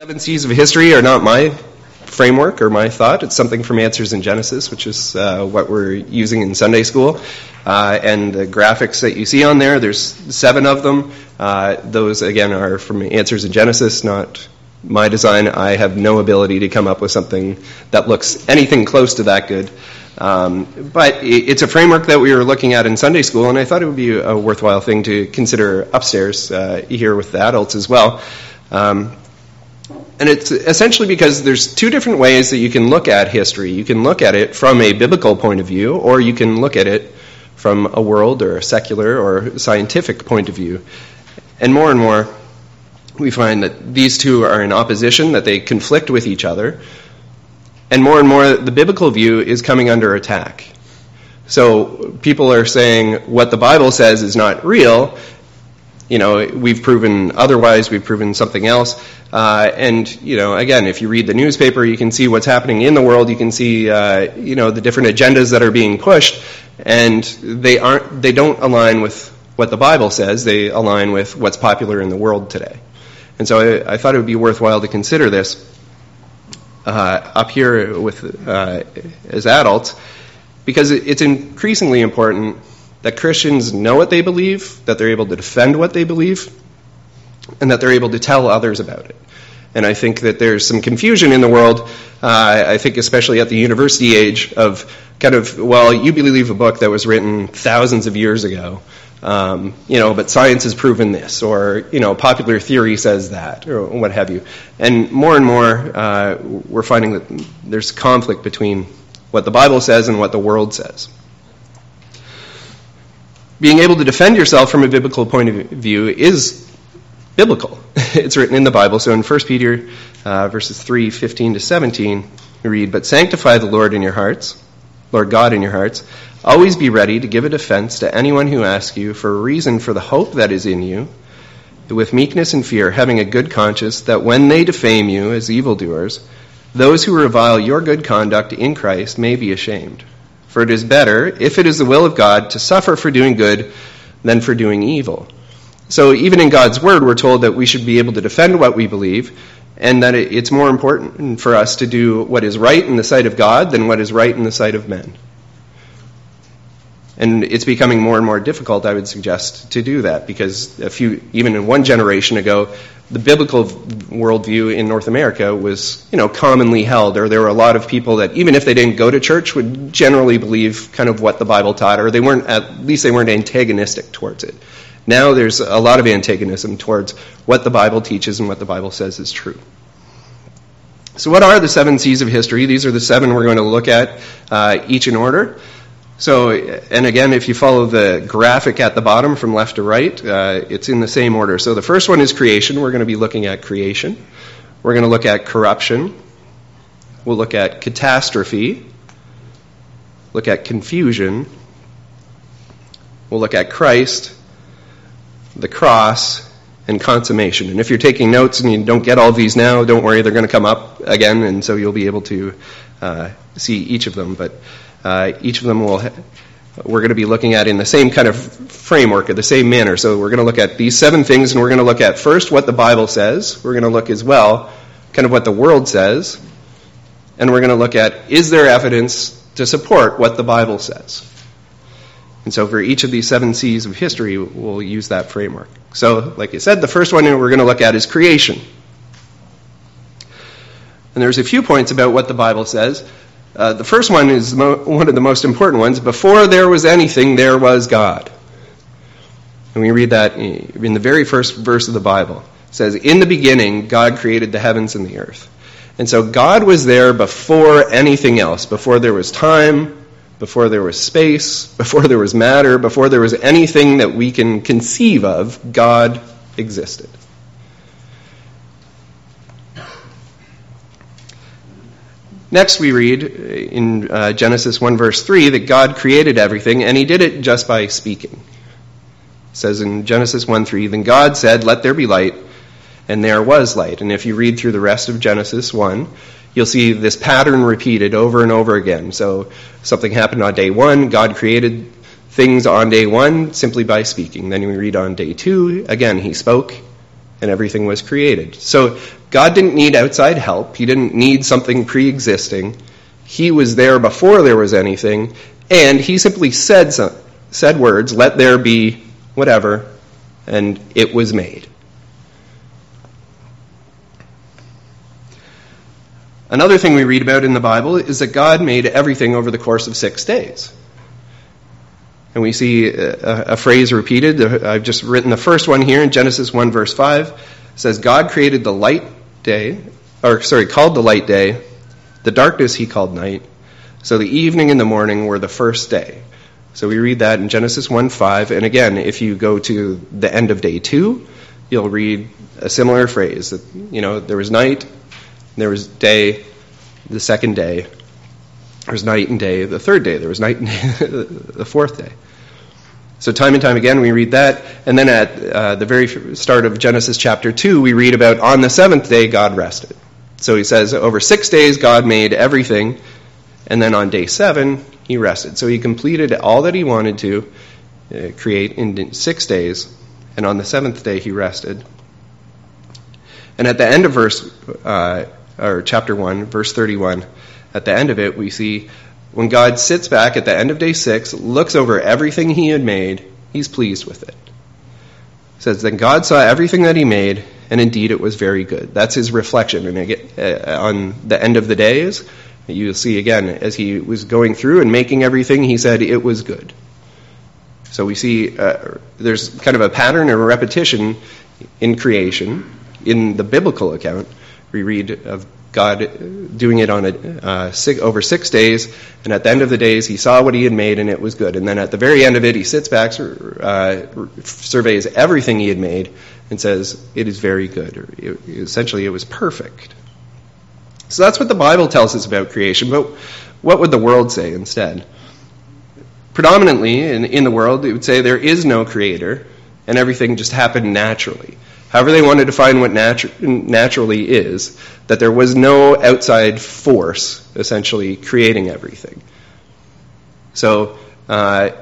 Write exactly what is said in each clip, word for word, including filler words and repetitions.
Seven C's of history are not my framework or my thought. It's something from Answers in Genesis, which is uh, what we're using in Sunday school. Uh, and the graphics that you see on there, there's seven of them. Uh, those, again, are from Answers in Genesis, not my design. I have no ability to come up with something that looks anything close to that good. Um, but it's a framework that we were looking at in Sunday school, and I thought it would be a worthwhile thing to consider upstairs uh, here with the adults as well. Um, And it's essentially because there's two different ways that you can look at history. You can look at it from a biblical point of view, or you can look at it from a world or a secular or scientific point of view. And more and more, we find that these two are in opposition, that they conflict with each other. And more and more, the biblical view is coming under attack. So people are saying what the Bible says is not real. You know, we've proven otherwise, we've proven something else. Uh, and, you know, again, if you read the newspaper, you can see what's happening in the world. You can see, uh, you know, the different agendas that are being pushed. And they aren't, they don't align with what the Bible says. They align with what's popular in the world today. And so I, I thought it would be worthwhile to consider this uh, up here with uh, as adults, because it's increasingly important that Christians know what they believe, that they're able to defend what they believe, and that they're able to tell others about it. And I think that there's some confusion in the world, uh, I think especially at the university age, of kind of, well, you believe a book that was written thousands of years ago, um, you know, but science has proven this, or, you know, popular theory says that, or what have you. And more and more, uh, we're finding that there's conflict between what the Bible says and what the world says. Being able to defend yourself from a biblical point of view is biblical. It's written in the Bible. So in First Peter uh, verses three, fifteen to seventeen, we read, "But sanctify the Lord in your hearts, Lord God in your hearts. Always be ready to give a defense to anyone who asks you for a reason for the hope that is in you, with meekness and fear, having a good conscience, that when they defame you as evildoers, those who revile your good conduct in Christ may be ashamed. For it is better, if it is the will of God, to suffer for doing good than for doing evil." So even in God's word, we're told that we should be able to defend what we believe, and that it's more important for us to do what is right in the sight of God than what is right in the sight of men. And it's becoming more and more difficult, I would suggest, to do that, because a few, even in one generation ago, the biblical worldview in North America was, you know, commonly held, or there were a lot of people that, even if they didn't go to church, would generally believe kind of what the Bible taught, or they weren't, at least they weren't antagonistic towards it. Now there's a lot of antagonism towards what the Bible teaches and what the Bible says is true. So what are the seven C's of history? These are the seven we're going to look at, uh, each in order. So, and again, if you follow the graphic at the bottom from left to right, uh, it's in the same order. So the first one is creation. We're going to be looking at creation. We're going to look at corruption. We'll look at catastrophe. Look at confusion. We'll look at Christ, the cross, and consummation. And if you're taking notes and you don't get all these now, don't worry, they're going to come up again, and so you'll be able to uh, see each of them. But uh, each of them will ha- we're going to be looking at in the same kind of framework, or the same manner. So we're going to look at these seven things, and we're going to look at first what the Bible says. We're going to look as well kind of what the world says. And we're going to look at, is there evidence to support what the Bible says? And so for each of these seven C's of history, we'll use that framework. So, like I said, the first one we're going to look at is creation. And there's a few points about what the Bible says. Uh, the first one is mo- one of the most important ones. Before there was anything, there was God. And we read that in the very first verse of the Bible. It says, "In the beginning, God created the heavens and the earth." And so God was there before anything else, before there was time, before there was space, before there was matter, before there was anything that we can conceive of, God existed. Next we read in uh, Genesis one verse three that God created everything, and he did it just by speaking. It says in Genesis one three, "Then God said, 'Let there be light,' and there was light." And if you read through the rest of Genesis one, you'll see this pattern repeated over and over again. So something happened on day one. God created things on day one simply by speaking. Then we read on day two, again, he spoke, and everything was created. So God didn't need outside help. He didn't need something pre-existing. He was there before there was anything, and he simply said some, said words, let there be whatever, and it was made. Another thing we read about in the Bible is that God made everything over the course of six days. And we see a, a phrase repeated. I've just written the first one here in Genesis one, verse five. It says, God created the light day, or sorry, called the light day. The darkness he called night. So the evening and the morning were the first day. So we read that in Genesis one five. And again, if you go to the end of day two, you'll read a similar phrase. That, you know, there was night, there was day, the second day. There was night and day, the third day. There was night and day, the fourth day. So time and time again we read that. And then at uh, the very start of Genesis chapter two, we read about on the seventh day God rested. So he says over six days God made everything. And then on day seven, he rested. So he completed all that he wanted to uh, create in six days. And on the seventh day he rested. And at the end of verse, uh, or chapter one, verse thirty-one, at the end of it, we see when God sits back at the end of day six, looks over everything he had made, he's pleased with it. It says, then God saw everything that he made, and indeed it was very good. That's his reflection. And again, uh, on the end of the days, you'll see again, as he was going through and making everything, he said it was good. So we see uh, there's kind of a pattern or a repetition in creation. In the biblical account, we read of God doing it on a, uh, six, over six days, and at the end of the days, he saw what he had made, and it was good. And then at the very end of it, he sits back, uh, surveys everything he had made, and says, it is very good. Or it, essentially, it was perfect. So that's what the Bible tells us about creation, but what would the world say instead? Predominantly, in, in the world, it would say there is no creator, and everything just happened naturally. However they want to define what natu- naturally is, that there was no outside force, essentially, creating everything. So, uh,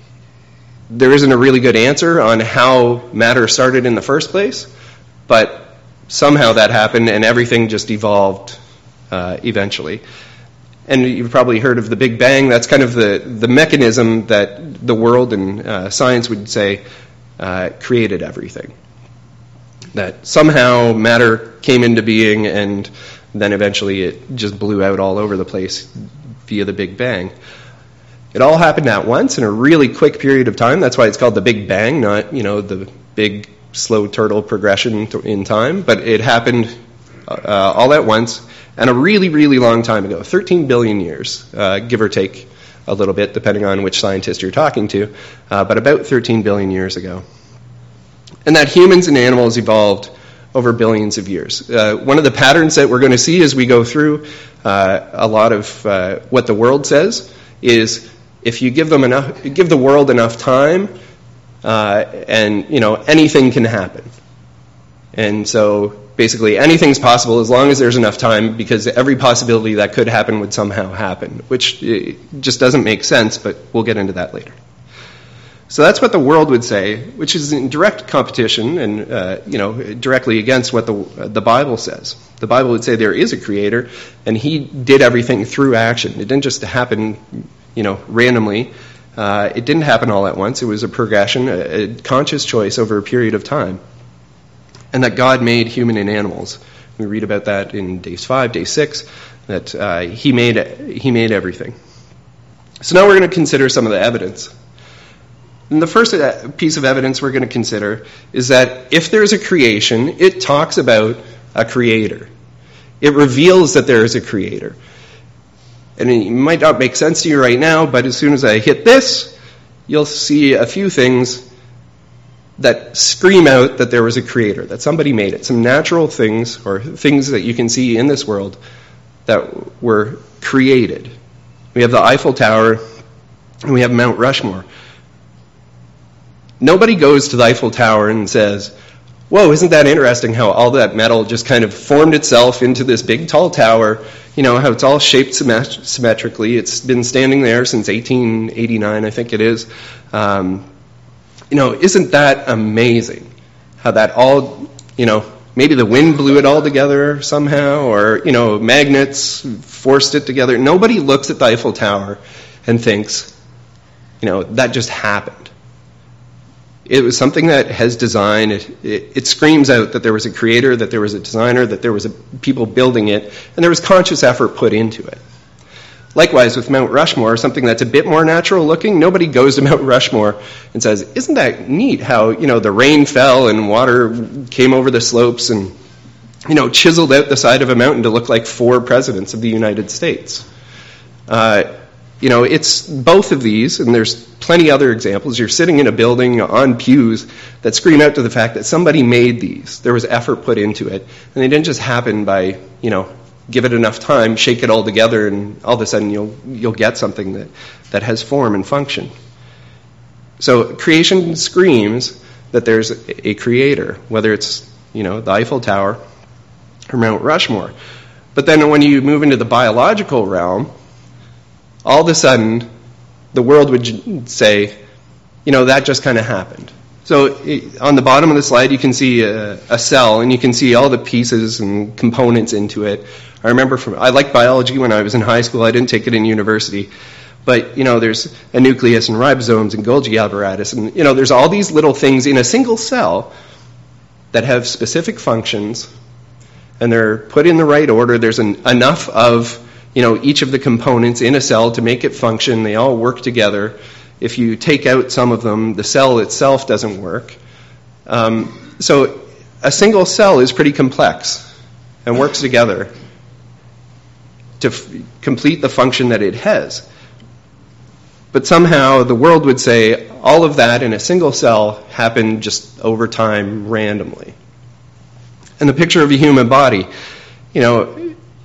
there isn't a really good answer on how matter started in the first place, but somehow that happened and everything just evolved uh, eventually. And you've probably heard of the Big Bang. That's kind of the, the mechanism that the world and uh, science would say uh, created everything. That somehow matter came into being and then eventually it just blew out all over the place via the Big Bang. It all happened at once in a really quick period of time. That's why it's called the Big Bang, not, you know, the big slow turtle progression in time. But it happened uh, all at once and a really, really long time ago, thirteen billion years, uh, give or take a little bit, depending on which scientist you're talking to, uh, but about thirteen billion years ago. And that humans and animals evolved over billions of years. Uh, one of the patterns that we're going to see as we go through uh, a lot of uh, what the world says is if you give them enough, give the world enough time, uh, and you know anything can happen. And so basically anything's possible as long as there's enough time, because every possibility that could happen would somehow happen, which just doesn't make sense. But we'll get into that later. So that's what the world would say, which is in direct competition and uh, you know directly against what the uh, the Bible says. The Bible would say there is a creator, and he did everything through action. It didn't just happen, you know, randomly. Uh, it didn't happen all at once. It was a progression, a, a conscious choice over a period of time, and that God made human and animals. We read about that in days five, day six, that uh, he made he made everything. So now we're going to consider some of the evidence. And the first piece of evidence we're going to consider is that if there's a creation, it talks about a creator. It reveals that there is a creator. And it might not make sense to you right now, but as soon as I hit this, you'll see a few things that scream out that there was a creator, that somebody made it. Some natural things, or things that you can see in this world, that were created. We have the Eiffel Tower, and we have Mount Rushmore. Nobody goes to the Eiffel Tower and says, whoa, isn't that interesting how all that metal just kind of formed itself into this big tall tower, you know, how it's all shaped symmet- symmetrically. It's been standing there since eighteen eighty-nine, I think it is. Um, you know, isn't that amazing how that all you know, maybe the wind blew it all together somehow, or, you know, magnets forced it together. Nobody looks at the Eiffel Tower and thinks, you know, that just happened. It was something that has design. It, it, it screams out that there was a creator, that there was a designer, that there was a, people building it, and there was conscious effort put into it. Likewise, with Mount Rushmore, something that's a bit more natural looking, nobody goes to Mount Rushmore and says, isn't that neat how, you know, the rain fell and water came over the slopes and, you know, chiseled out the side of a mountain to look like four presidents of the United States. Uh, you know, it's both of these, and there's plenty other examples. You're sitting in a building on pews that scream out to the fact that somebody made these. There was effort put into it, and they didn't just happen by, you know, give it enough time, shake it all together, and all of a sudden you'll you'll get something that, that has form and function. So creation screams that there's a creator, whether it's, you know, the Eiffel Tower or Mount Rushmore. But then when you move into the biological realm, all of a sudden the world would say, you know, that just kind of happened. So it, on the bottom of the slide, you can see a, a cell, and you can see all the pieces and components into it. I remember from, I liked biology when I was in high school. I didn't take it in university. But, you know, there's a nucleus and ribosomes and Golgi apparatus. And, you know, there's all these little things in a single cell that have specific functions, and they're put in the right order. There's an, enough of, you know, each of the components in a cell to make it function. They all work together. If you take out some of them, the cell itself doesn't work. Um, so a single cell is pretty complex and works together to f- complete the function that it has. But somehow the world would say all of that in a single cell happened just over time randomly. And the picture of a human body, you know,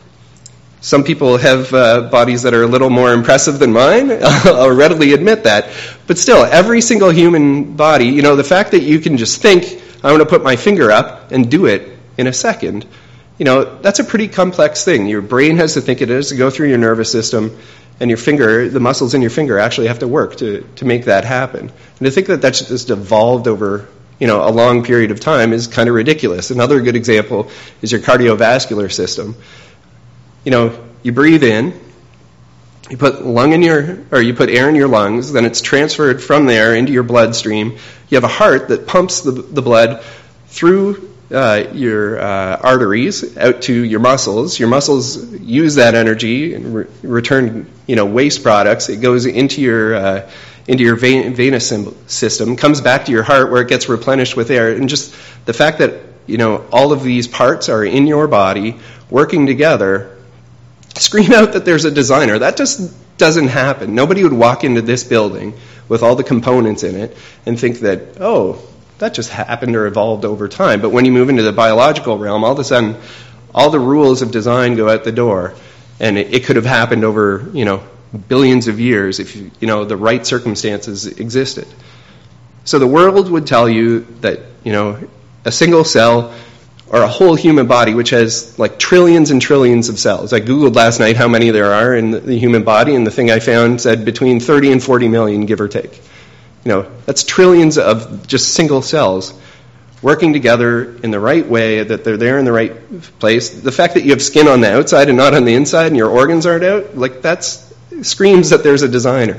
some people have uh, bodies that are a little more impressive than mine. I'll readily admit that. But still, every single human body, you know, the fact that you can just think, I want to put my finger up and do it in a second, you know, that's a pretty complex thing. Your brain has to think it is to go through your nervous system, and your finger, the muscles in your finger actually have to work to, to make that happen. And to think that that's just evolved over, you know, a long period of time is kind of ridiculous. Another good example is your cardiovascular system. You know, you breathe in, you put lung in your, or you put air in your lungs, then it's transferred from there into your bloodstream. You have a heart that pumps the, the blood through uh, your uh, arteries out to your muscles. Your muscles use that energy and re- return, you know, waste products. It goes into your uh, into your vein, venous system, comes back to your heart where it gets replenished with air. And just the fact that, you know, all of these parts are in your body working together scream out that there's a designer. That just doesn't happen. Nobody would walk into this building with all the components in it and think that, oh, that just happened or evolved over time. But when you move into the biological realm, all of a sudden, all the rules of design go out the door, and it, it could have happened over, you know, billions of years if, you know, the right circumstances existed. So the world would tell you that, you know, a single cell or a whole human body, which has like trillions and trillions of cells. I Googled last night how many there are in the human body, and the thing I found said between thirty and forty million, give or take. You know, that's trillions of just single cells working together in the right way, that they're there in the right place. The fact that you have skin on the outside and not on the inside and your organs aren't out, like that's screams that there's a designer.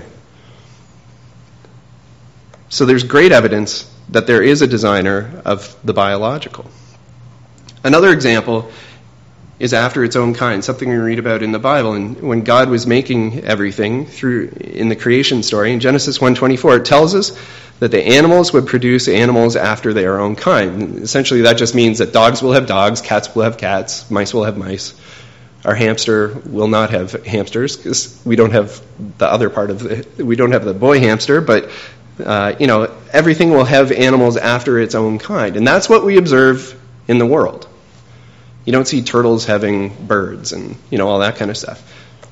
So there's great evidence that there is a designer of the biological. Another example is after its own kind, something we read about in the Bible. And when God was making everything through in the creation story, in Genesis one twenty-four, it tells us that the animals would produce animals after their own kind. Essentially, that just means that dogs will have dogs, cats will have cats, mice will have mice. Our hamster will not have hamsters because we don't have the other part of the, we don't have the boy hamster, but uh, you know, everything will have animals after its own kind. And that's what we observe in the world. You don't see turtles having birds and, you know, all that kind of stuff.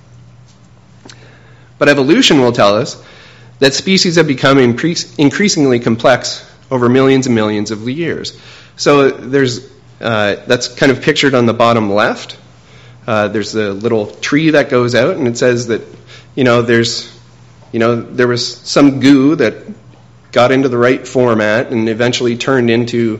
But evolution will tell us that species have become increase, increasingly complex over millions and millions of years. So there's uh, that's kind of pictured on the bottom left. Uh, there's the little tree that goes out, and it says that, you know, there's, you know, there was some goo that got into the right format and eventually turned into,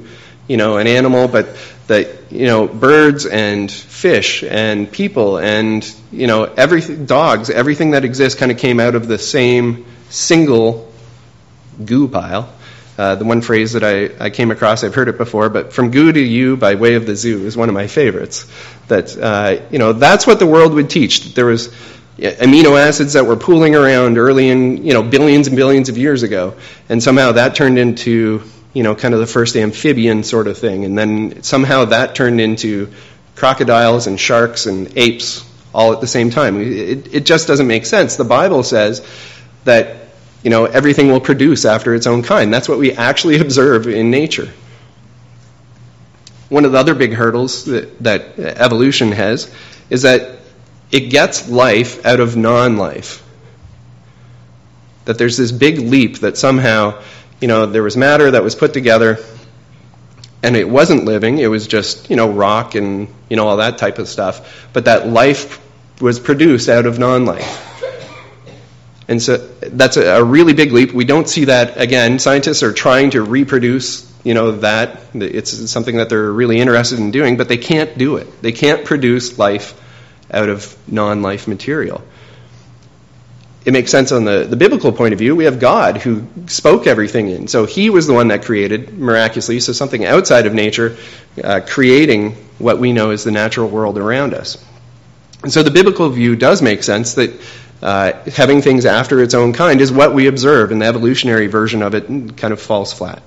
you know, an animal, but that, you know, birds and fish and people and, you know, everything, dogs, everything that exists kind of came out of the same single goo pile. Uh, the one phrase that I, I came across, I've heard it before, but from goo to you by way of the zoo is one of my favorites. That, uh, you know, that's what the world would teach. There was amino acids that were pooling around early in, you know, billions and billions of years ago. And somehow that turned into, you know, kind of the first amphibian sort of thing. And then somehow that turned into crocodiles and sharks and apes all at the same time. It, it just doesn't make sense. The Bible says that, you know, everything will produce after its own kind. That's what we actually observe in nature. One of the other big hurdles that, that evolution has is that it gets life out of non-life. That there's this big leap that somehow, you know, there was matter that was put together and it wasn't living, it was just, you know, rock and, you know, all that type of stuff. But that life was produced out of non-life. And so that's a, a really big leap. We don't see that, again, scientists are trying to reproduce, you know, that. It's something that they're really interested in doing, but they can't do it. They can't produce life out of non-life material. It makes sense on the, the biblical point of view. We have God who spoke everything in. So he was the one that created miraculously, so something outside of nature, uh, creating what we know as the natural world around us. And so the biblical view does make sense that uh, having things after its own kind is what we observe, and the evolutionary version of it kind of falls flat.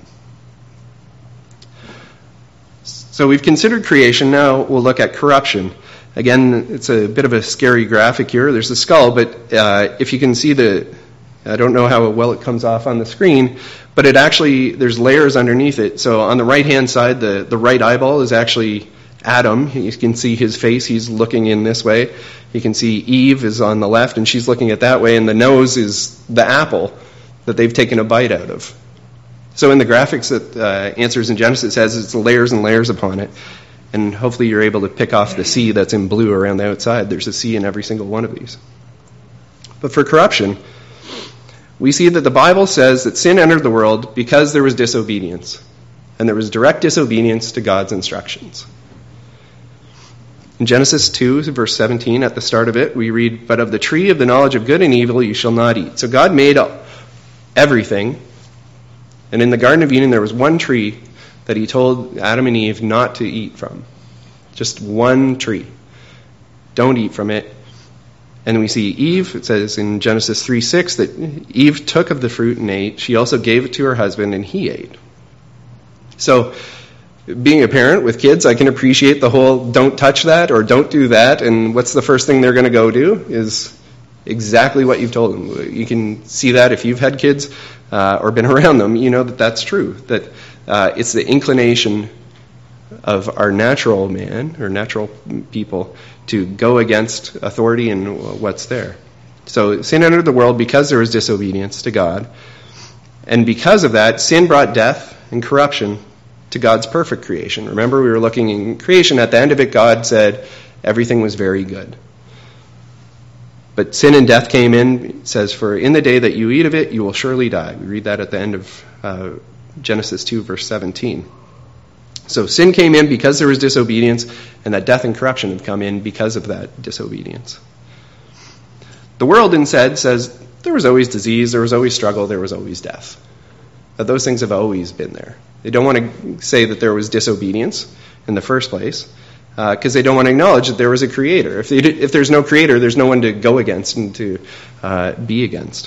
So we've considered creation. Now we'll look at corruption. Again, it's a bit of a scary graphic here. There's the skull, but uh, if you can see the, I don't know how well it comes off on the screen, but it actually, there's layers underneath it. So on the right-hand side, the, the right eyeball is actually Adam. You can see his face. He's looking in this way. You can see Eve is on the left, and she's looking at that way, and the nose is the apple that they've taken a bite out of. So in the graphics that uh, Answers in Genesis has, it's layers and layers upon it. And hopefully you're able to pick off the C that's in blue around the outside. There's a C in every single one of these. But for corruption, we see that the Bible says that sin entered the world because there was disobedience. And there was direct disobedience to God's instructions. In Genesis two, verse seventeen, at the start of it, we read, "But of the tree of the knowledge of good and evil you shall not eat." So God made everything. And in the Garden of Eden there was one tree that he told Adam and Eve not to eat from. Just one tree. Don't eat from it. And we see Eve, it says in Genesis three six, that Eve took of the fruit and ate. She also gave it to her husband, and he ate. So, being a parent with kids, I can appreciate the whole don't touch that or don't do that, and what's the first thing they're going to go do is exactly what you've told them. You can see that if you've had kids uh, or been around them, you know that that's true, that Uh, it's the inclination of our natural man, or natural people, to go against authority and what's there. So sin entered the world because there was disobedience to God. And because of that, sin brought death and corruption to God's perfect creation. Remember, we were looking in creation. At the end of it, God said everything was very good. But sin and death came in. It says, "For in the day that you eat of it, you will surely die." We read that at the end of uh, Genesis two, verse seventeen. So sin came in because there was disobedience, and that death and corruption have come in because of that disobedience. The world instead says there was always disease, there was always struggle, there was always death. That those things have always been there. They don't want to say that there was disobedience in the first place, because uh, they don't want to acknowledge that there was a creator. If, they, if there's no creator, there's no one to go against and to uh, be against.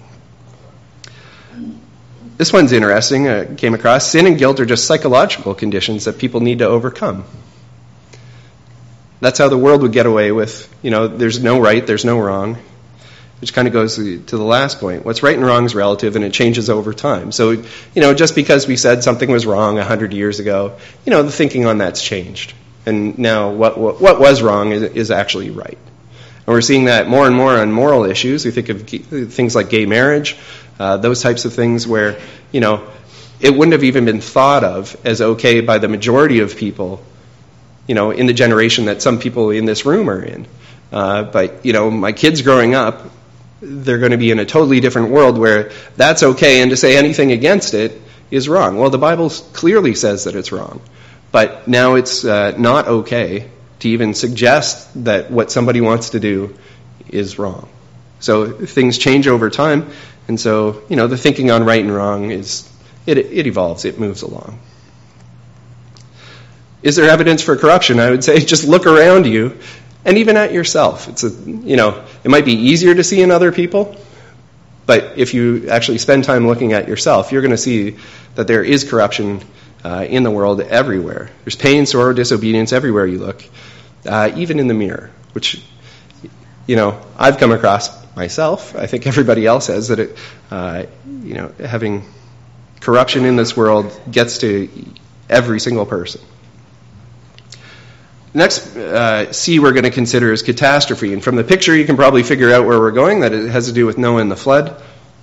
This one's interesting. I came across. Sin and guilt are just psychological conditions that people need to overcome. That's how the world would get away with, you know, there's no right, there's no wrong. Which kind of goes to the last point. What's right and wrong is relative, and it changes over time. So, you know, just because we said something was wrong a hundred years ago, you know, the thinking on that's changed. And now what what, what was wrong is, is actually right. And we're seeing that more and more on moral issues. We think of things like gay marriage, Uh, those types of things where, you know, it wouldn't have even been thought of as okay by the majority of people, you know, in the generation that some people in this room are in. Uh, but, you know, my kids growing up, they're going to be in a totally different world where that's okay, and to say anything against it is wrong. Well, the Bible clearly says that it's wrong. But now it's uh, not okay to even suggest that what somebody wants to do is wrong. So things change over time, and so, you know, the thinking on right and wrong is, it, it evolves, it moves along. Is there evidence for corruption? I would say just look around you, and even at yourself. It's a, you know, it might be easier to see in other people, but if you actually spend time looking at yourself, you're going to see that there is corruption uh, in the world everywhere. There's pain, sorrow, disobedience everywhere you look, uh, even in the mirror, which, you know, I've come across myself. I think everybody else has, that it, uh, you know, having corruption in this world gets to every single person. Next uh, C we're going to consider is catastrophe. And from the picture, you can probably figure out where we're going, that it has to do with Noah and the flood.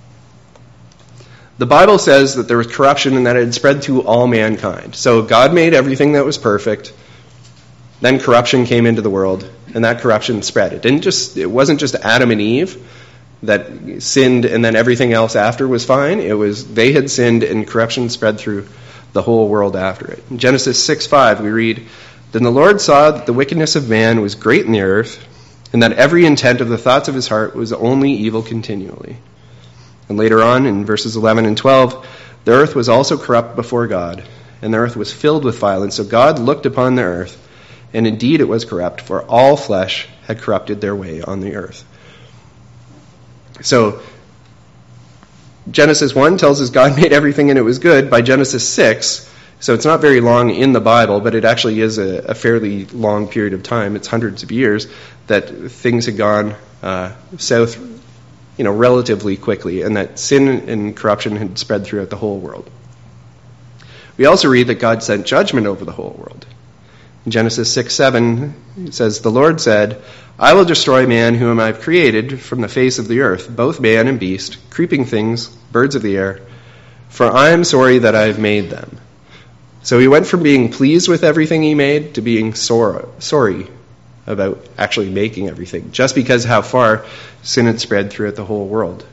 The Bible says that there was corruption and that it had spread to all mankind. So God made everything that was perfect. Then corruption came into the world, and that corruption spread. It didn't just, it wasn't just Adam and Eve that sinned and then everything else after was fine. It was they had sinned and corruption spread through the whole world after it. In Genesis six five, we read, "Then the Lord saw that the wickedness of man was great in the earth, and that every intent of the thoughts of his heart was only evil continually." And later on, in verses eleven and twelve, "The earth was also corrupt before God, and the earth was filled with violence. So God looked upon the earth, and indeed it was corrupt, for all flesh had corrupted their way on the earth." So Genesis one tells us God made everything and it was good. By Genesis six, so it's not very long in the Bible, but it actually is a, a fairly long period of time. It's hundreds of years that things had gone uh, south, you know, relatively quickly, and that sin and corruption had spread throughout the whole world. We also read that God sent judgment over the whole world. In Genesis six seven, it says, "The Lord said, I will destroy man whom I have created from the face of the earth, both man and beast, creeping things, birds of the air, for I am sorry that I have made them." So he went from being pleased with everything he made to being sore, sorry about actually making everything, just because how far sin had spread throughout the whole world.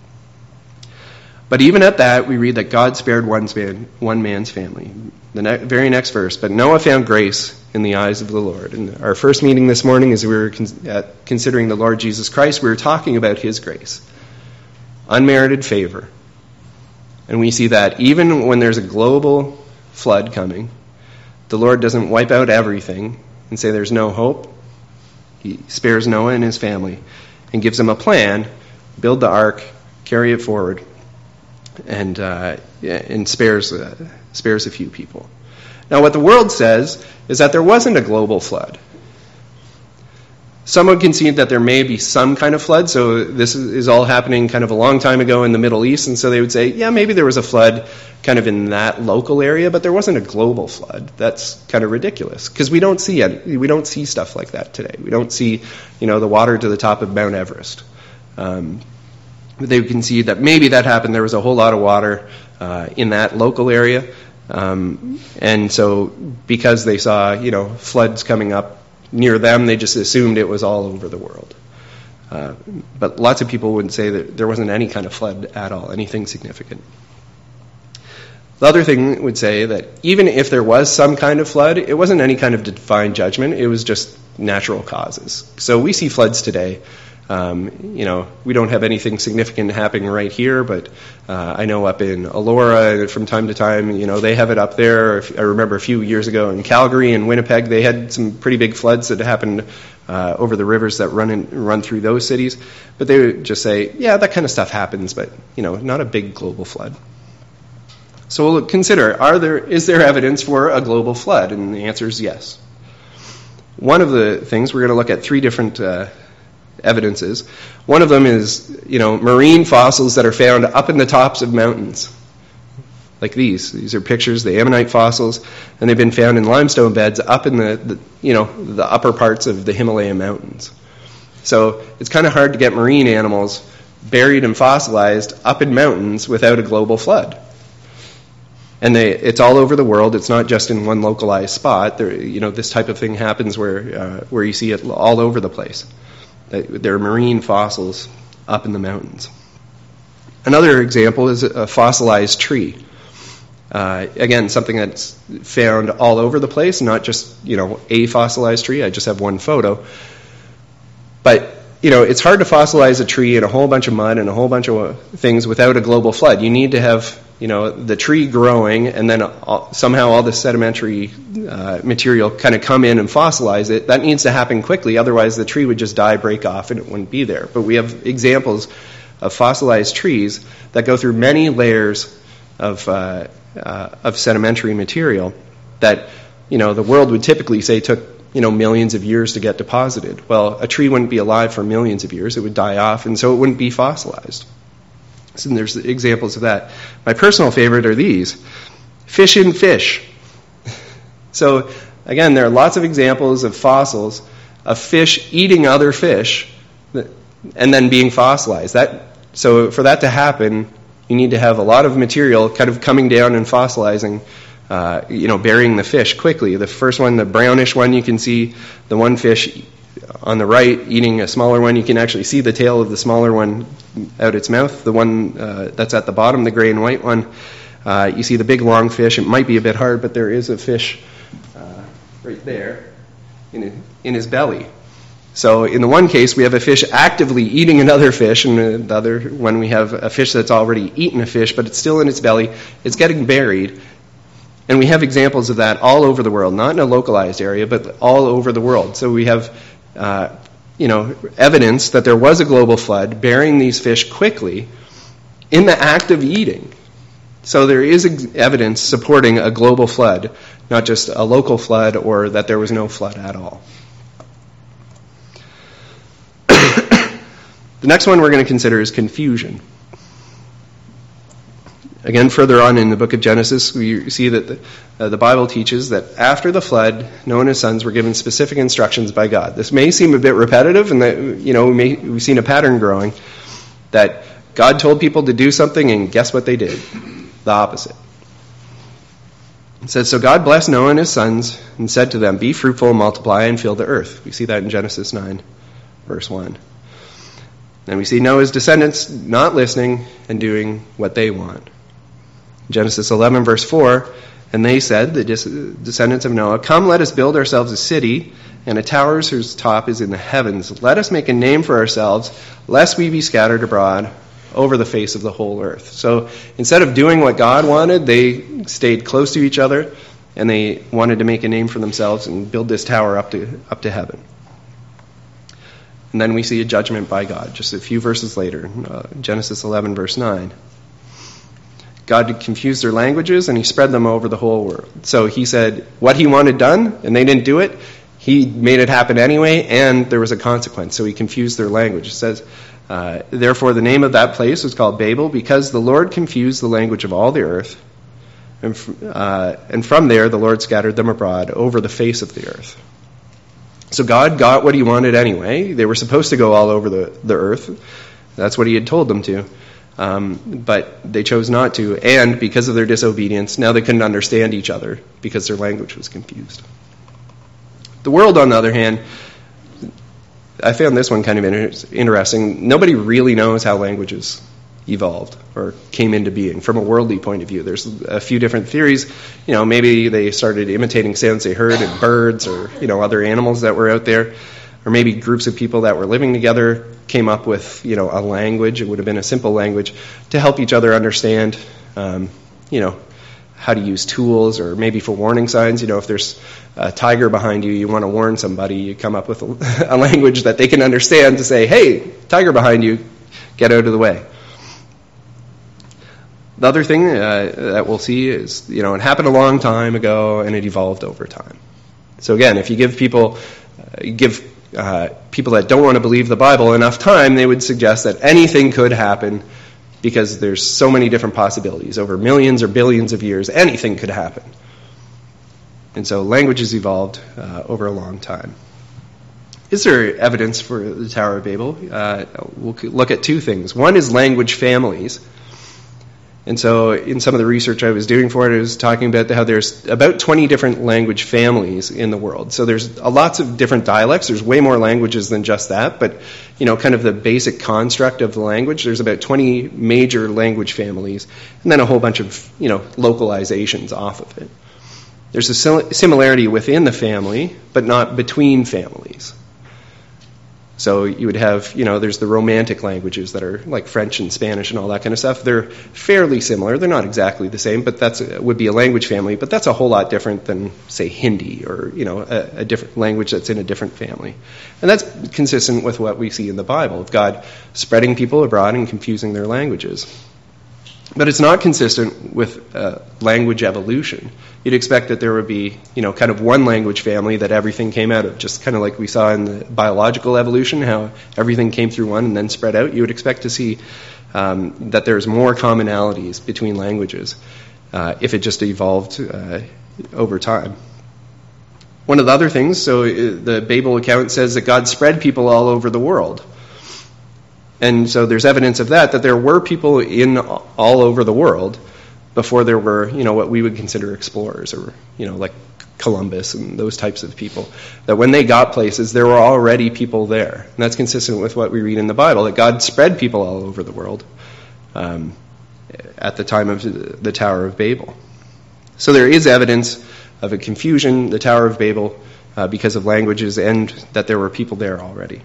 But even at that, we read that God spared one, man, one man's family. The ne- very next verse, "But Noah found grace in the eyes of the Lord." In our first meeting this morning, as we were con- at considering the Lord Jesus Christ, we were talking about his grace, unmerited favor. And we see that even when there's a global flood coming, the Lord doesn't wipe out everything and say there's no hope. He spares Noah and his family and gives them a plan, build the ark, carry it forward, and uh, and spares uh, spares a few people. Now, what the world says is that there wasn't a global flood. Some would concede that there may be some kind of flood, so this is all happening kind of a long time ago in the Middle East, and so they would say, yeah, maybe there was a flood kind of in that local area, but there wasn't a global flood. That's kind of ridiculous, because we don't see any, we don't see stuff like that today. We don't see, you know, the water to the top of Mount Everest. Um, they would concede that maybe that happened. There was a whole lot of water uh, in that local area, um, and so because they saw, you know, floods coming up near them, they just assumed it was all over the world. Uh, but lots of people would say that there wasn't any kind of flood at all, anything significant. The other thing would say that even if there was some kind of flood, it wasn't any kind of divine judgment, it was just natural causes. So we see floods today. Um, you know, we don't have anything significant happening right here, but uh, I know up in Elora, from time to time, you know, they have it up there. I remember a few years ago in Calgary and Winnipeg, they had some pretty big floods that happened uh, over the rivers that run in, run through those cities. But they would just say, yeah, that kind of stuff happens, but, you know, not a big global flood. So we'll consider, are there, is there evidence for a global flood? And the answer is yes. One of the things, we're going to look at three different uh, evidences. One of them is, you know, marine fossils that are found up in the tops of mountains, like these. These are pictures, the ammonite fossils, and they've been found in limestone beds up in the, the you know, the upper parts of the Himalayan mountains. So it's kind of hard to get marine animals buried and fossilized up in mountains without a global flood. And they, it's all over the world. It's not just in one localized spot. There, you know, this type of thing happens where uh, where you see it all over the place. There are marine fossils up in the mountains. Another example is a fossilized tree. Uh, again, something that's found all over the place, not just, you know, a fossilized tree. I just have one photo. But, you know, it's hard to fossilize a tree in a whole bunch of mud and a whole bunch of things without a global flood. You need to have, you know, the tree growing and then all, somehow all the sedimentary uh, material kind of come in and fossilize it. That needs to happen quickly, otherwise the tree would just die, break off, and it wouldn't be there. But we have examples of fossilized trees that go through many layers of uh, uh, of sedimentary material that, you know, the world would typically say took, you know, millions of years to get deposited. Well, a tree wouldn't be alive for millions of years. It would die off, and so it wouldn't be fossilized. So there's examples of that. My personal favorite are these. Fish in fish. So, again, there are lots of examples of fossils of fish eating other fish and then being fossilized. That, so for that to happen, you need to have a lot of material kind of coming down and fossilizing, uh, you know, burying the fish quickly. The first one, the brownish one, you can see the one fish on the right eating a smaller one. You can actually see the tail of the smaller one out its mouth. The one uh, that's at the bottom, the gray and white one, uh, you see the big long fish. It might be a bit hard, but there is a fish uh, right there in, in his belly. So in the one case, we have a fish actively eating another fish, and the other one we have a fish that's already eaten a fish, but it's still in its belly. It's getting buried. And we have examples of that all over the world, not in a localized area, but all over the world. So we have, uh, you know, evidence that there was a global flood burying these fish quickly in the act of eating. So there is ex- evidence supporting a global flood, not just a local flood or that there was no flood at all. The next one we're going to consider is confusion. Again, further on in the book of Genesis, we see that the, uh, the Bible teaches that after the flood, Noah and his sons were given specific instructions by God. This may seem a bit repetitive, and that, you know, we may, we've seen a pattern growing that God told people to do something, and guess what they did? The opposite. It says, so God blessed Noah and his sons and said to them, be fruitful, multiply, and fill the earth. We see that in Genesis nine, verse one. And we see Noah's descendants not listening and doing what they want. Genesis eleven, verse four, and they said, the descendants of Noah, come, let us build ourselves a city and a tower whose top is in the heavens. Let us make a name for ourselves, lest we be scattered abroad over the face of the whole earth. So instead of doing what God wanted, they stayed close to each other, and they wanted to make a name for themselves and build this tower up to up to heaven. And then we see a judgment by God just a few verses later, uh, Genesis eleven, verse nine. God confused their languages, and he spread them over the whole world. So he said what he wanted done, and they didn't do it. He made it happen anyway, and there was a consequence. So he confused their language. It says, uh, therefore the name of that place was called Babel, because the Lord confused the language of all the earth. And, uh, and from there the Lord scattered them abroad over the face of the earth. So God got what he wanted anyway. They were supposed to go all over the, the earth. That's what he had told them to. Um, but they chose not to, and because of their disobedience, now they couldn't understand each other because their language was confused. The world, on the other hand, I found this one kind of inter- interesting. Nobody really knows how languages evolved or came into being from a worldly point of view. There's a few different theories. You know, maybe they started imitating sounds they heard in birds or, you know, other animals that were out there. Or maybe groups of people that were living together came up with, you know, a language. It would have been a simple language to help each other understand, um, you know, how to use tools, or maybe for warning signs. You know, if there's a tiger behind you, you want to warn somebody, you come up with a, a language that they can understand to say, hey, tiger behind you, get out of the way. The other thing uh, that we'll see is, you know, it happened a long time ago and it evolved over time. So again, if you give people, uh, give Uh, people that don't want to believe the Bible enough time, they would suggest that anything could happen because there's so many different possibilities. Over millions or billions of years, anything could happen. And so languages evolved uh, over a long time. Is there evidence for the Tower of Babel? Uh, we'll look at two things. One is language families. And so in some of the research I was doing for it, I was talking about how there's about twenty different language families in the world. So there's a lots of different dialects. There's way more languages than just that. But, you know, kind of the basic construct of the language, there's about twenty major language families, and then a whole bunch of, you know, localizations off of it. There's a similarity within the family, but not between families. So you would have, you know, there's the Romantic languages that are like French and Spanish and all that kind of stuff. They're fairly similar. They're not exactly the same, but that's would be a language family. But that's a whole lot different than, say, Hindi or, you know, a, a different language that's in a different family. And that's consistent with what we see in the Bible, of God spreading people abroad and confusing their languages. But it's not consistent with uh, language evolution. You'd expect that there would be, you know, kind of one language family that everything came out of, just kind of like we saw in the biological evolution, how everything came through one and then spread out. You would expect to see um, that there's more commonalities between languages uh, if it just evolved uh, over time. One of the other things, so the Babel account says that God spread people all over the world. And so there's evidence of that, that there were people in all over the world before there were, you know, what we would consider explorers, or, you know, like Columbus and those types of people. That when they got places, there were already people there. And that's consistent with what we read in the Bible, that God spread people all over the world um, at the time of the Tower of Babel. So there is evidence of a confusion, the Tower of Babel, uh, because of languages, and that there were people there already.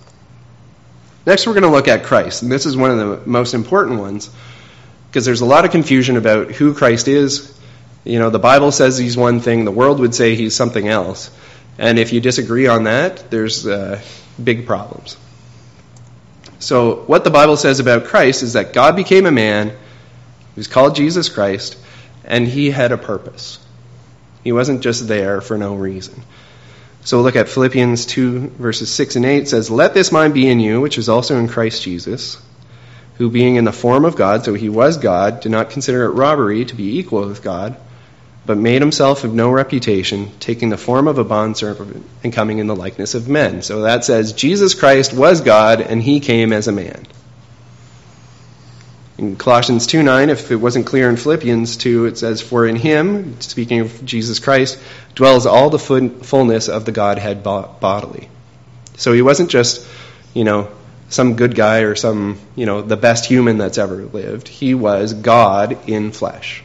Next, we're going to look at Christ, and this is one of the most important ones, because there's a lot of confusion about who Christ is. You know, the Bible says he's one thing, the world would say he's something else, and if you disagree on that, there's uh, big problems. So what the Bible says about Christ is that God became a man, he was called Jesus Christ, and he had a purpose. He wasn't just there for no reason. So we'll look at Philippians two, verses six and eight. It says, "Let this mind be in you, which is also in Christ Jesus, who being in the form of God," so he was God, "did not consider it robbery to be equal with God, but made himself of no reputation, taking the form of a bondservant and coming in the likeness of men." So that says Jesus Christ was God, and he came as a man. In Colossians two nine, if it wasn't clear in Philippians two, it says, "For in him," speaking of Jesus Christ, "dwells all the fullness of the Godhead bodily." So he wasn't just, you know, some good guy or some, you know, the best human that's ever lived. He was God in flesh.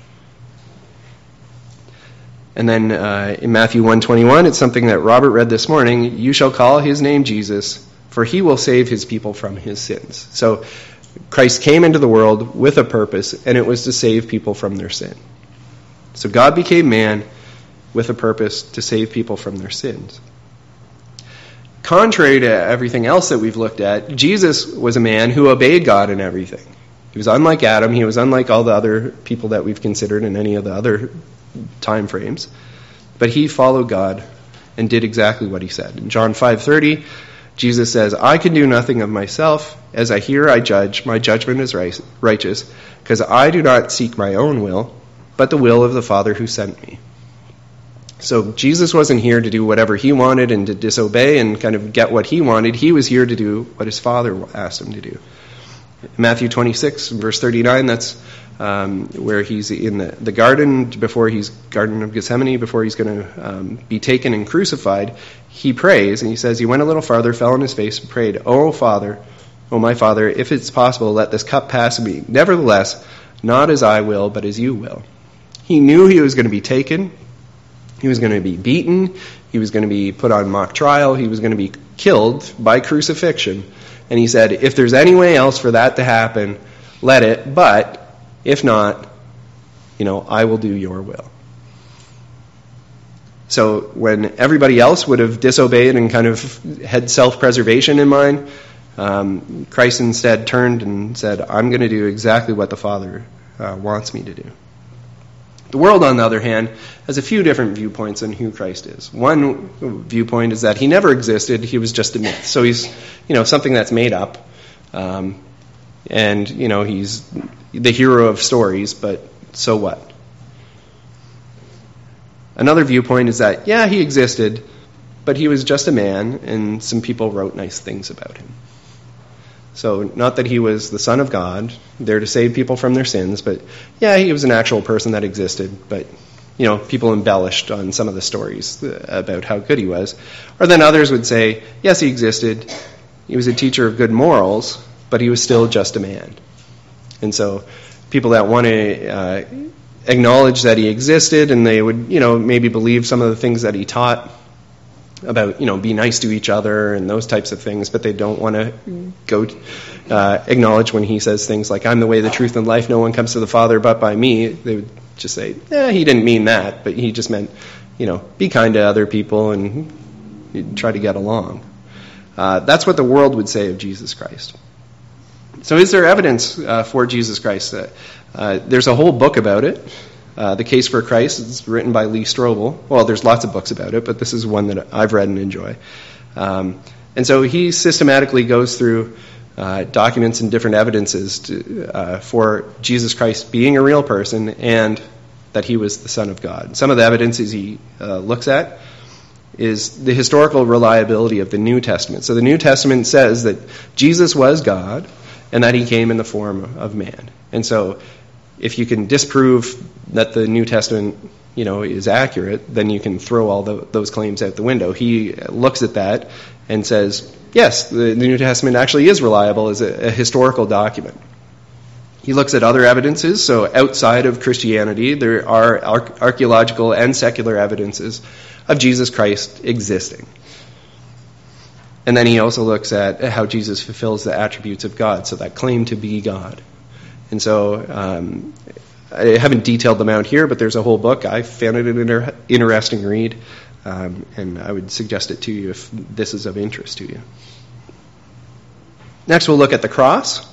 And then uh, in Matthew one twenty-one, it's something that Robert read this morning, "You shall call his name Jesus, for he will save his people from his sins." So Christ came into the world with a purpose, and it was to save people from their sin. So God became man with a purpose to save people from their sins. Contrary to everything else that we've looked at, Jesus was a man who obeyed God in everything. He was unlike Adam. He was unlike all the other people that we've considered in any of the other time frames. But he followed God and did exactly what he said. In John five thirty, Jesus says, "I can do nothing of myself. As I hear, I judge. My judgment is righteous, because I do not seek my own will, but the will of the Father who sent me." So Jesus wasn't here to do whatever he wanted and to disobey and kind of get what he wanted. He was here to do what his Father asked him to do. Matthew twenty-six, verse thirty-nine, that's um, where he's in the, the garden, before he's Garden of Gethsemane, before he's going to um, be taken and crucified. He prays, and he says, he went a little farther, fell on his face, and prayed, "O Father, O my Father, if it's possible, let this cup pass me. Nevertheless, not as I will, but as you will." He knew he was going to be taken. He was going to be beaten. He was going to be put on mock trial. He was going to be killed by crucifixion. And he said, if there's any way else for that to happen, let it. But if not, you know, I will do your will. So when everybody else would have disobeyed and kind of had self-preservation in mind, um, Christ instead turned and said, I'm going to do exactly what the Father uh, wants me to do. The world, on the other hand, has a few different viewpoints on who Christ is. One viewpoint is that he never existed, he was just a myth. So he's, you know, something that's made up. Um, and, you know, he's the hero of stories, but so what? Another viewpoint is that, yeah, he existed, but he was just a man, and some people wrote nice things about him. So not that he was the Son of God, there to save people from their sins, but yeah, he was an actual person that existed, but you know, people embellished on some of the stories about how good he was. Or then others would say, yes, he existed, he was a teacher of good morals, but he was still just a man. And so people that want to uh, acknowledge that he existed, and they would, you know, maybe believe some of the things that he taught about, you know, be nice to each other and those types of things, but they don't want to go uh, acknowledge when he says things like, I'm the way, the truth, and life, no one comes to the Father but by me. They would just say, eh, he didn't mean that, but he just meant, you know, be kind to other people and try to get along. Uh, that's what the world would say of Jesus Christ. So is there evidence uh, for Jesus Christ? Uh, uh, there's a whole book about it. Uh, The Case for Christ. It's written by Lee Strobel. Well, there's lots of books about it, but this is one that I've read and enjoy. Um, and so he systematically goes through uh, documents and different evidences to, uh, for Jesus Christ being a real person and that he was the Son of God. Some of the evidences he uh, looks at is the historical reliability of the New Testament. So the New Testament says that Jesus was God and that he came in the form of man. And so if you can disprove that the New Testament, you know, is accurate, then you can throw all the, those claims out the window. He looks at that and says, yes, the, the New Testament actually is reliable as a, a historical document. He looks at other evidences, so outside of Christianity, there are ar- archaeological and secular evidences of Jesus Christ existing. And then he also looks at how Jesus fulfills the attributes of God, so that claim to be God. And so um, I haven't detailed them out here, but there's a whole book. I found it an inter- interesting read, um, and I would suggest it to you if this is of interest to you. Next, we'll look at the cross.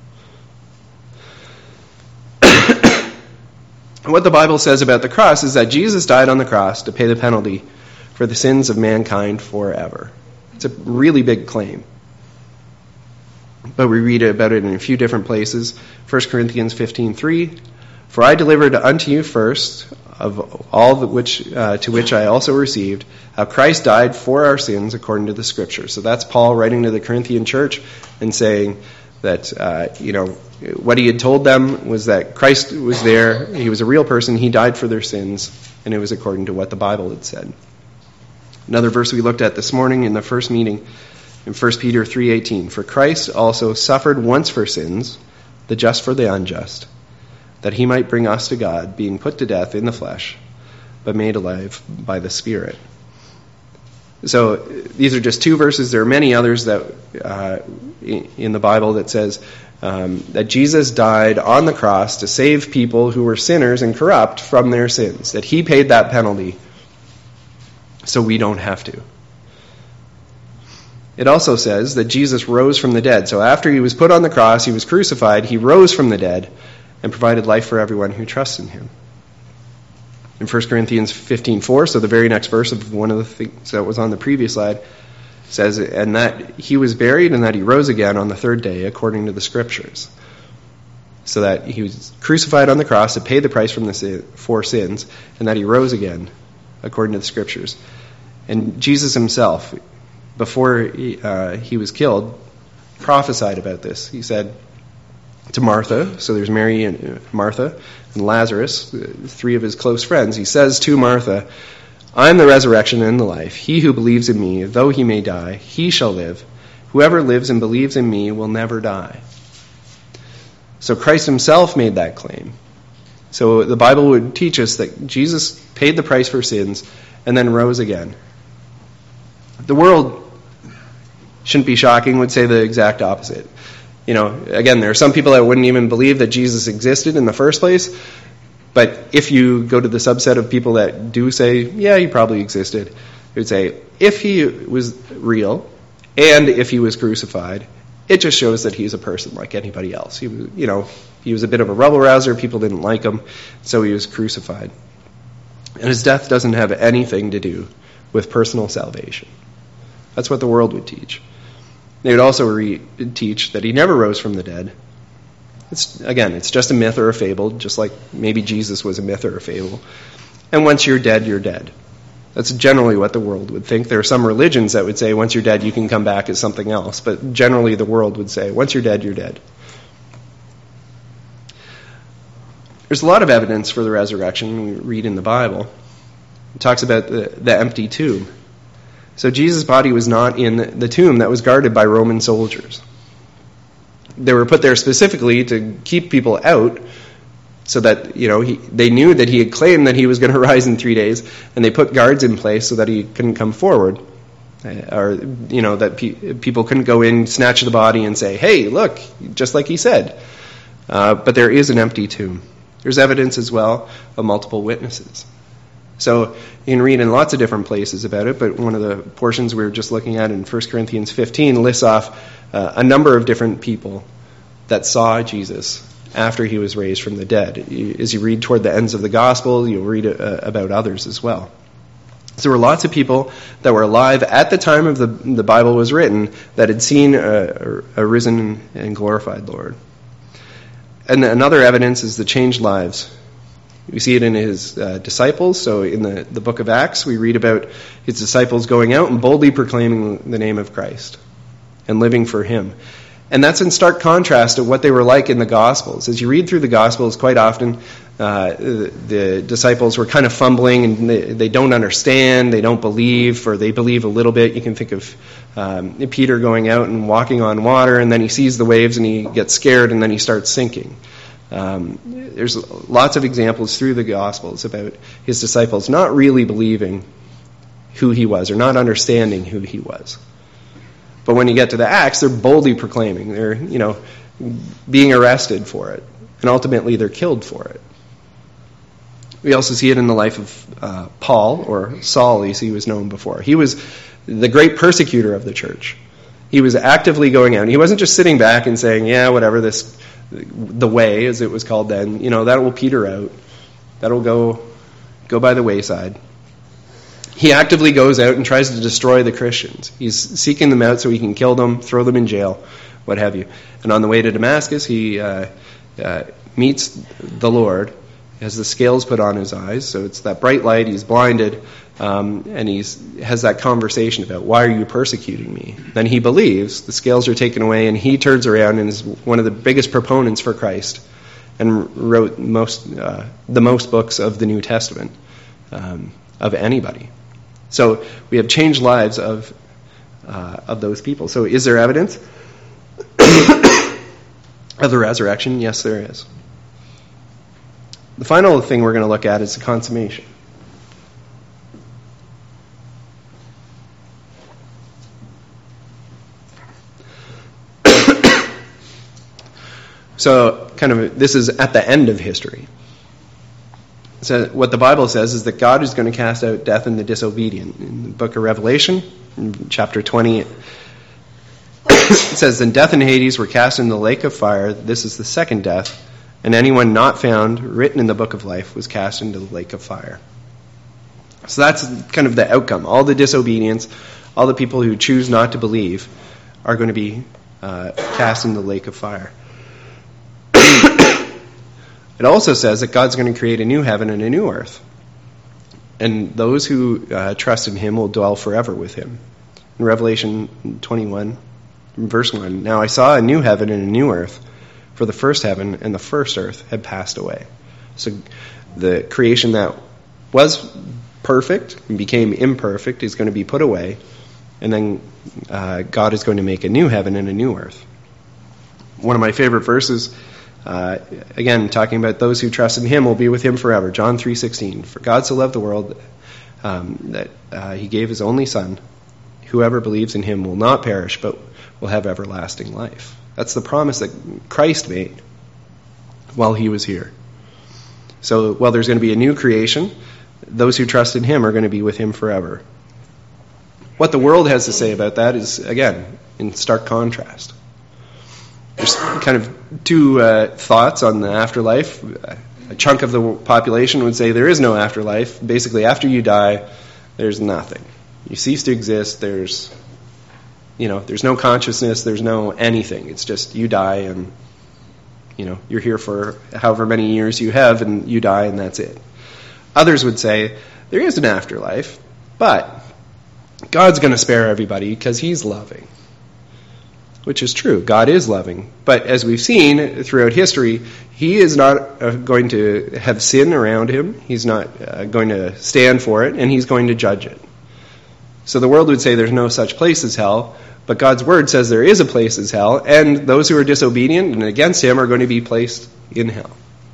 What the Bible says about the cross is that Jesus died on the cross to pay the penalty for the sins of mankind forever. It's a really big claim. But we read about it in a few different places. First Corinthians fifteen three, for I delivered unto you first of all the which uh, to which I also received, how Christ died for our sins according to the Scriptures. So that's Paul writing to the Corinthian church and saying that, uh, you know, what he had told them was that Christ was there, he was a real person, he died for their sins, and it was according to what the Bible had said. Another verse we looked at this morning in the first meeting, in First Peter three eighteen, for Christ also suffered once for sins, the just for the unjust, that he might bring us to God, being put to death in the flesh, but made alive by the Spirit. So these are just two verses. There are many others that uh, in the Bible that says um, that Jesus died on the cross to save people who were sinners and corrupt from their sins, that he paid that penalty so we don't have to. It also says that Jesus rose from the dead. So after he was put on the cross, he was crucified, he rose from the dead and provided life for everyone who trusts in him. In First Corinthians fifteen four, so the very next verse of one of the things that was on the previous slide, says, and that he was buried and that he rose again on the third day according to the Scriptures. So that he was crucified on the cross to pay the price from the sin, for sins, and that he rose again according to the Scriptures. And Jesus himself, before he, uh, he was killed, prophesied about this. He said to Martha, so there's Mary and Martha and Lazarus, three of his close friends. He says to Martha, I am the resurrection and the life. He who believes in me, though he may die, he shall live. Whoever lives and believes in me will never die. So Christ himself made that claim. So the Bible would teach us that Jesus paid the price for sins and then rose again. The world, shouldn't be shocking, would say the exact opposite. You know, again, there are some people that wouldn't even believe that Jesus existed in the first place. But if you go to the subset of people that do say, yeah, he probably existed, they would say, if he was real and if he was crucified, it just shows that he's a person like anybody else. He was, you know, he was a bit of a rebel-rouser. People didn't like him, so he was crucified. And his death doesn't have anything to do with personal salvation. That's what the world would teach. They would also re- teach that he never rose from the dead. It's, again, it's just a myth or a fable, just like maybe Jesus was a myth or a fable. And once you're dead, you're dead. That's generally what the world would think. There are some religions that would say once you're dead, you can come back as something else. But generally the world would say once you're dead, you're dead. There's a lot of evidence for the resurrection we read in the Bible. It talks about the, the empty tomb. So Jesus' body was not in the tomb that was guarded by Roman soldiers. They were put there specifically to keep people out, so that, you know, he, they knew that he had claimed that he was going to rise in three days, and they put guards in place so that he couldn't come forward. Or, you know, that pe- people couldn't go in, snatch the body, and say, hey, look, just like he said. Uh, but there is an empty tomb. There's evidence as well of multiple witnesses. So you can read in lots of different places about it, but one of the portions we were just looking at in First Corinthians fifteen lists off uh, a number of different people that saw Jesus after he was raised from the dead. As you read toward the ends of the gospel, you'll read uh, about others as well. So there were lots of people that were alive at the time of the, the Bible was written that had seen a, a risen and glorified Lord. And another evidence is the changed lives. We see it in his uh, disciples. So in the, the book of Acts, we read about his disciples going out and boldly proclaiming the name of Christ and living for him. And that's in stark contrast to what they were like in the Gospels. As you read through the Gospels, quite often uh, the, the disciples were kind of fumbling, and they, they don't understand, they don't believe, or they believe a little bit. You can think of um, Peter going out and walking on water, and then he sees the waves and he gets scared, and then he starts sinking. Um, there's lots of examples through the Gospels about his disciples not really believing who he was, or not understanding who he was. But when you get to the Acts, they're boldly proclaiming. They're, you know, being arrested for it. And ultimately, they're killed for it. We also see it in the life of uh, Paul, or Saul, as he was known before. He was the great persecutor of the church. He was actively going out. He wasn't just sitting back and saying, yeah, whatever, this, the way, as it was called then, you know, that will peter out. That will go, go by the wayside. He actively goes out and tries to destroy the Christians. He's seeking them out so he can kill them, throw them in jail, what have you. And on the way to Damascus, he uh, uh, meets the Lord, has the scales put on his eyes, so it's that bright light, he's blinded, um, and he has that conversation about, why are you persecuting me? Then he believes, the scales are taken away, and he turns around and is one of the biggest proponents for Christ, and wrote most uh, the most books of the New Testament, um, of anybody. So we have changed lives of uh, of those people. So is there evidence of the resurrection? Yes, there is. The final thing we're going to look at is the consummation. So kind of this is at the end of history. So what the Bible says is that God is going to cast out death and the disobedient. In the book of Revelation, in chapter twenty, it says, "Then death and Hades were cast into the lake of fire. This is the second death. And anyone not found written in the book of life was cast into the lake of fire." So that's kind of the outcome. All the disobedience, all the people who choose not to believe are going to be uh, cast into the lake of fire. It also says that God's going to create a new heaven and a new earth. And those who uh, trust in him will dwell forever with him. In Revelation twenty-one, verse one, "Now I saw a new heaven and a new earth, for the first heaven and the first earth had passed away." So the creation that was perfect and became imperfect is going to be put away, and then uh, God is going to make a new heaven and a new earth. One of my favorite verses, Uh, again, talking about those who trust in him will be with him forever. John three sixteen. "For God so loved the world um, that uh, he gave his only Son. Whoever believes in him will not perish, but will have everlasting life." That's the promise that Christ made while he was here. So while there's going to be a new creation, those who trust in him are going to be with him forever. What the world has to say about that is, again, in stark contrast. There's kind of two uh, thoughts on the afterlife. A chunk of the population would say there is no afterlife. Basically, after you die, there's nothing. You cease to exist. There's, you know, there's no consciousness. There's no anything. It's just you die, and you know you're here for however many years you have, and you die, and that's it. Others would say there is an afterlife. But God's going to spare everybody because he's loving, which is true. God is loving. But as we've seen throughout history, he is not uh, going to have sin around him. He's not uh, going to stand for it, and he's going to judge it. So the world would say there's no such place as hell, but God's word says there is a place as hell, and those who are disobedient and against him are going to be placed in hell.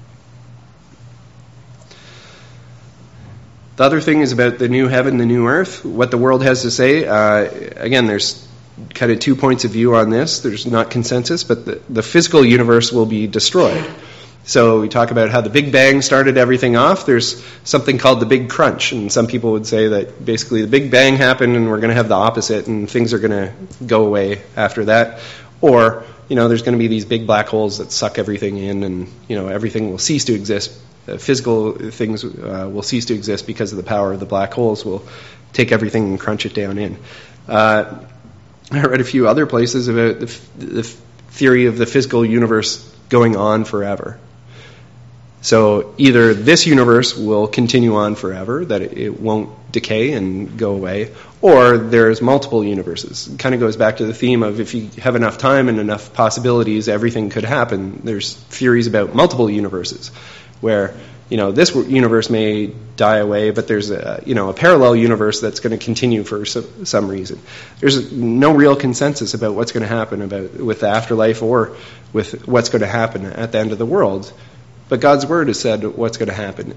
The other thing is about the new heaven, the new earth, what the world has to say. Uh, again, there's kind of two points of view on this. There's not consensus, but the, the physical universe will be destroyed. So we talk about how the Big Bang started everything off. There's something called the Big Crunch, and some people would say that basically the Big Bang happened and we're going to have the opposite and things are going to go away after that. Or, you know, there's going to be these big black holes that suck everything in and, you know, everything will cease to exist. Uh, physical things uh, will cease to exist because of the power of the black holes will take everything and crunch it down in. Uh, I read a few other places about the, f- the theory of the physical universe going on forever. So either this universe will continue on forever, that it, it won't decay and go away, or there's multiple universes. It kind of goes back to the theme of if you have enough time and enough possibilities, everything could happen. There's theories about multiple universes, where, you know, this universe may die away, but there's a, you know, a parallel universe that's going to continue for some, some reason. There's no real consensus about what's going to happen about with the afterlife or with what's going to happen at the end of the world. But God's word has said what's going to happen.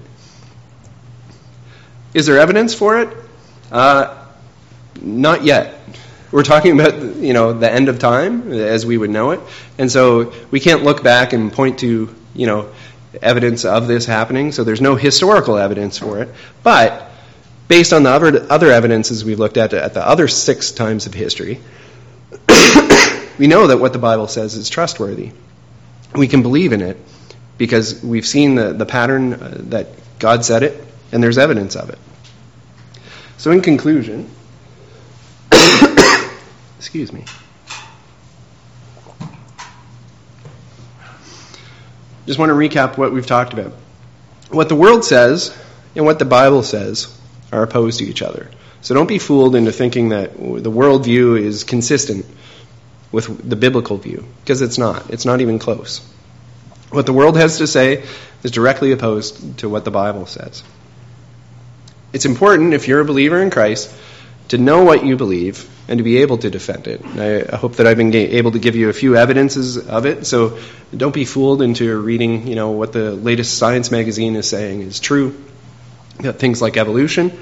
Is there evidence for it? Uh, not yet. We're talking about, you know, the end of time as we would know it. And so we can't look back and point to, you know, evidence of this happening. So there's no historical evidence for it. But based on the other, other evidences we've looked at at the other six times of history, we know that what the Bible says is trustworthy. We can believe in it because we've seen the, the pattern uh, that God said it, and there's evidence of it. So in conclusion, excuse me, just want to recap what we've talked about. What the world says and what the Bible says are opposed to each other. So don't be fooled into thinking that the worldview is consistent with the biblical view, because it's not. It's not even close. What the world has to say is directly opposed to what the Bible says. It's important, if you're a believer in Christ, to know what you believe and to be able to defend it. I hope that I've been able to give you a few evidences of it, so don't be fooled into reading, you know, what the latest science magazine is saying is true. Things like evolution,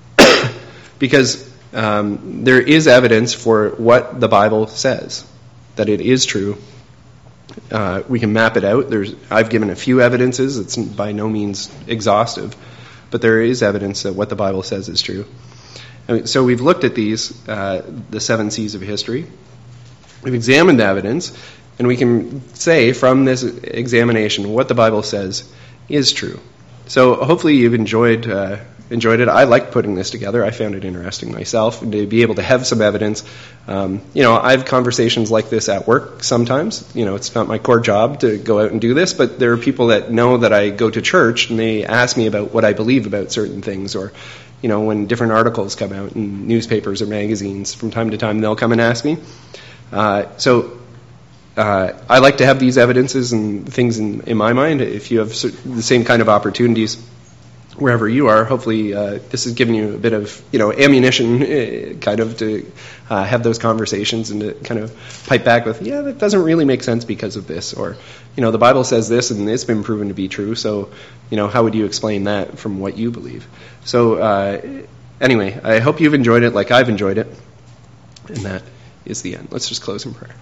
because um, there is evidence for what the Bible says, that it is true. Uh, we can map it out. There's, I've given a few evidences. It's by no means exhaustive, but there is evidence that what the Bible says is true. And so we've looked at these, uh, the seven C's of history. We've examined the evidence, and we can say from this examination what the Bible says is true. So hopefully you've enjoyed uh, enjoyed it. I like putting this together. I found it interesting myself, and to be able to have some evidence. Um, you know, I have conversations like this at work sometimes. You know, it's not my core job to go out and do this, but there are people that know that I go to church, and they ask me about what I believe about certain things, or, you know, when different articles come out in newspapers or magazines, from time to time they'll come and ask me. Uh, so uh, I like to have these evidences and things in, in my mind. If you have the same kind of opportunities wherever you are, hopefully uh, this has given you a bit of, you know, ammunition uh, kind of to uh, have those conversations and to kind of pipe back with, yeah, that doesn't really make sense because of this, or, you know, the Bible says this and it's been proven to be true, so, you know, how would you explain that from what you believe? So uh, anyway, I hope you've enjoyed it like I've enjoyed it, and that is the end. Let's just close in prayer.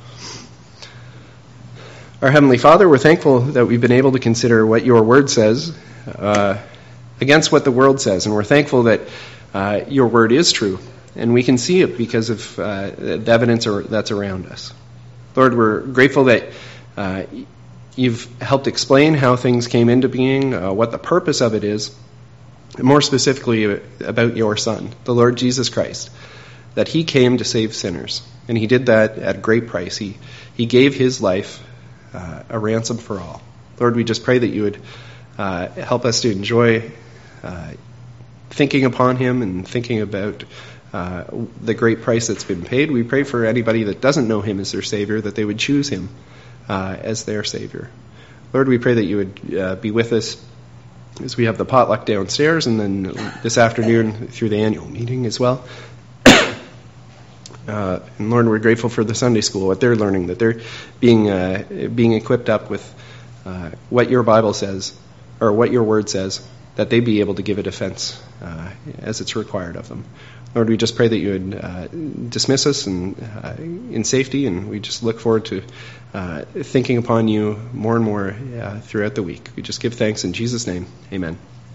Our Heavenly Father, we're thankful that we've been able to consider what your word says uh, against what the world says, and we're thankful that uh, your word is true, and we can see it because of uh, the evidence that's around us. Lord, we're grateful that uh, you've helped explain how things came into being, uh, what the purpose of it is, and more specifically about your Son, the Lord Jesus Christ, that he came to save sinners, and he did that at a great price. He, he gave his life uh, a ransom for all. Lord, we just pray that you would uh, help us to enjoy uh, thinking upon him and thinking about uh, the great price that's been paid. We pray for anybody that doesn't know him as their Savior, that they would choose him uh, as their Savior. Lord, we pray that you would uh, be with us as we have the potluck downstairs, and then this afternoon through the annual meeting as well. Uh, and Lord, we're grateful for the Sunday school, what they're learning, that they're being uh, being equipped up with uh, what your Bible says, or what your word says, that they be able to give a defense uh, as it's required of them. Lord, we just pray that you would uh, dismiss us and, uh, in safety, and we just look forward to uh, thinking upon you more and more uh, throughout the week. We just give thanks in Jesus' name. Amen.